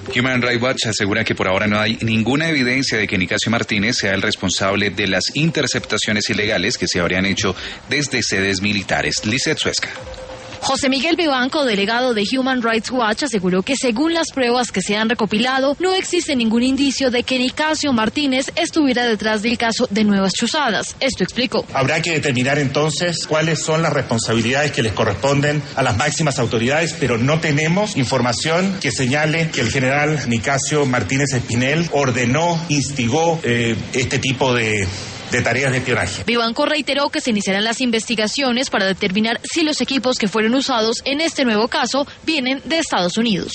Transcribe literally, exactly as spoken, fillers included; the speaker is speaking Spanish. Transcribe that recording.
Human Rights Watch asegura que por ahora no hay ninguna evidencia de que Nicasio Martínez sea el responsable de las interceptaciones ilegales que se habrían hecho desde sedes militares. Lizeth Suesca. José Miguel Vivanco, delegado de Human Rights Watch, aseguró que según las pruebas que se han recopilado, no existe ningún indicio de que Nicasio Martínez estuviera detrás del caso de Nuevas Chuzadas. Esto explicó. Habrá que determinar entonces cuáles son las responsabilidades que les corresponden a las máximas autoridades, pero no tenemos información que señale que el general Nicasio Martínez Espinel ordenó, instigó eh, este tipo de... de tareas de espionaje. Vivanco reiteró que se iniciarán las investigaciones para determinar si los equipos que fueron usados en este nuevo caso vienen de Estados Unidos.